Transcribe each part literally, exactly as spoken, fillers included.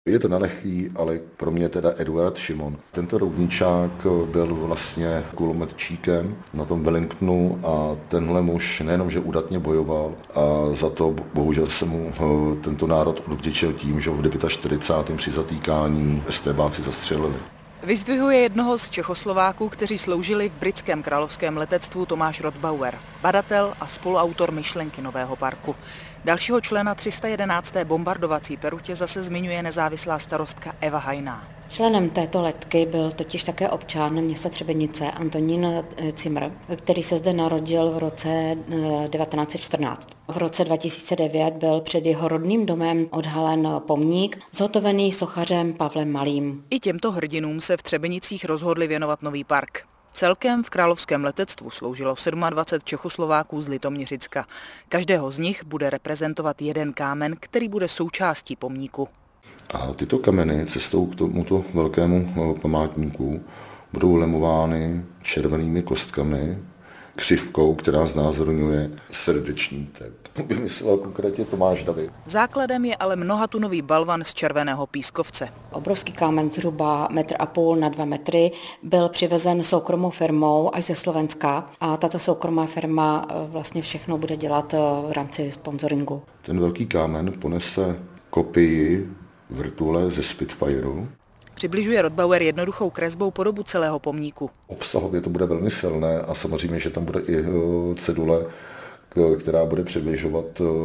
Je to nelehký, ale pro mě teda Eduard Šimon. Tento roudničák byl vlastně kulometčíkem na tom Wellingtonu a tenhle muž nejenom, že údatně bojoval, a za to bohužel se mu tento národ odvděčil tím, že ho v čtyřicátém devátém při zatýkání estébáci zastřelili. Vyzdvihuje jednoho z Čechoslováků, kteří sloužili v britském královském letectvu, Tomáš Rotbauer, badatel a spoluautor myšlenky nového parku. Dalšího člena tři sta jedenácté bombardovací perutě zase zmiňuje nezávislá starostka Eva Hajná. Členem této letky byl totiž také občan města Třebenice Antonín Cimr, který se zde narodil v roce devatenáct set čtrnáct. V roce dva tisíce devět byl před jeho rodným domem odhalen pomník, zhotovený sochařem Pavlem Malým. I těmto hrdinům se v Třebenicích rozhodli věnovat nový park. Celkem v královském letectvu sloužilo dvacet sedm Čechoslováků z Litoměřicka. Každého z nich bude reprezentovat jeden kámen, který bude součástí pomníku. A tyto kameny cestou k tomuto velkému památníku budou lemovány červenými kostkami, křivkou, která znázorňuje srdeční tep. Vymyslel konkrétně Tomáš David. Základem je ale mnohatunový balvan z červeného pískovce. Obrovský kámen zhruba metr a půl na dva metry byl přivezen soukromou firmou až ze Slovenska a tato soukromá firma vlastně všechno bude dělat v rámci sponsoringu. Ten velký kámen ponese kopii vrtule ze Spitfireu. Přibližuje Rotbauer jednoduchou kresbou podobu celého pomníku. Obsahově to bude velmi silné a samozřejmě, že tam bude i cedule, která bude přibližovat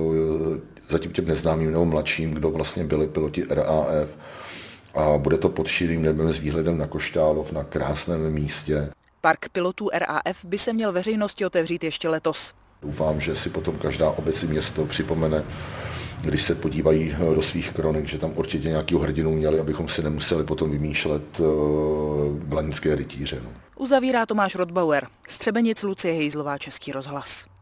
zatím těm neznámým nebo mladším, kdo vlastně byli piloti R A F. A bude to pod širým nebem s výhledem na Koštálov, na krásném místě. Park pilotů R A F by se měl veřejnosti otevřít ještě letos. Doufám, že si potom každá obec i město připomene, když se podívají do svých kronik, že tam určitě nějakého hrdinu měli, abychom si nemuseli potom vymýšlet blanické rytíře. No. Uzavírá Tomáš Rotbauer. Z Třebenic Lucie Hejzlová, Český rozhlas.